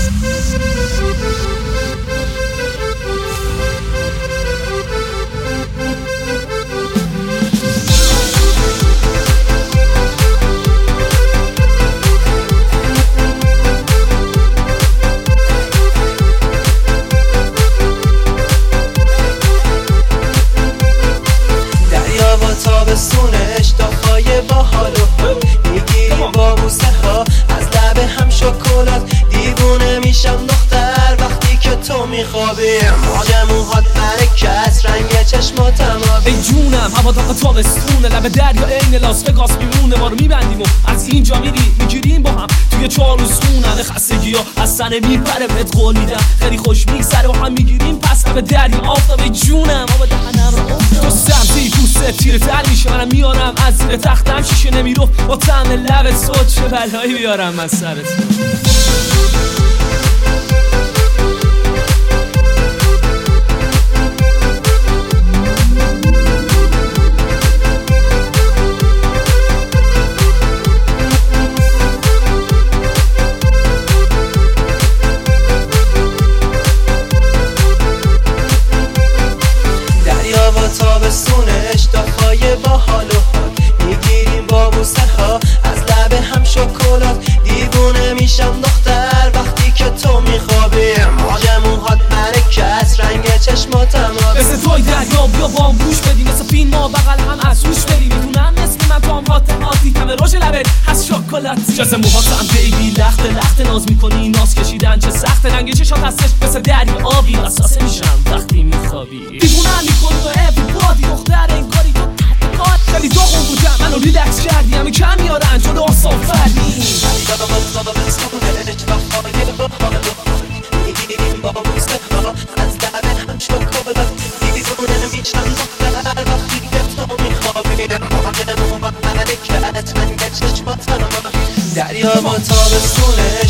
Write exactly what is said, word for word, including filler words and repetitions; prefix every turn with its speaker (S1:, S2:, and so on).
S1: تابستونش دافای با حال و حال میگیریم با بوسه ها از لب هم شکلات دیوونه میشم دختر وقتی که تو میخوابی موج موهات مرکز رنگ چشماتم آبی
S2: ای جونم هوا داغ تابستونه لب دریا عین لاس وگاس میمونه ما رو میبندیم و از اینجا میری میگیریم با هم توی چهار روز خونن خستگی ها از سنه میپره بهت قول میدم خیلی خوش میگذره و هم میگیریم پس لب دریا آفتاب. ای جونم آب دهنم رو تو سمتی پوست تیره تر میشه منم میارم از زیر تختم شیشه نمیرو با طعم لبت صد چه بلایی بیارم من سرت.
S1: تابستونش دافای با حال و حال میگیریم با بوسه ها از لب هم شکلات دیوونه میشم دختر وقتی که تو میخوابی موج موهات مرکز رنگ چشماتم آبی
S2: مثل توی دریا بیا با هم گوش بدی مثل فیلم ها بغل هم از روش بری میدونم اسم من تو هم خاطراتی همه روش لبت هست شکلاتی جز موهاتم بیبی لخت لخت ناز میکنی ناز کشیدن چه سخت رنگ چشات هستش مثل دریا آبی اساسه میشم وقتی میخوابی دیوونم میکنی تو every body دختر این کاری تو تحت کار خیلی داغون بودم منو ریلکس کردی همه کم میارن جلو آسان فردی از لب هم شکلات دیوونه میشم دختر وقتی که تو میخوابی موج موهات مرکز رنگ چشماتم آبی دریا با تابستونش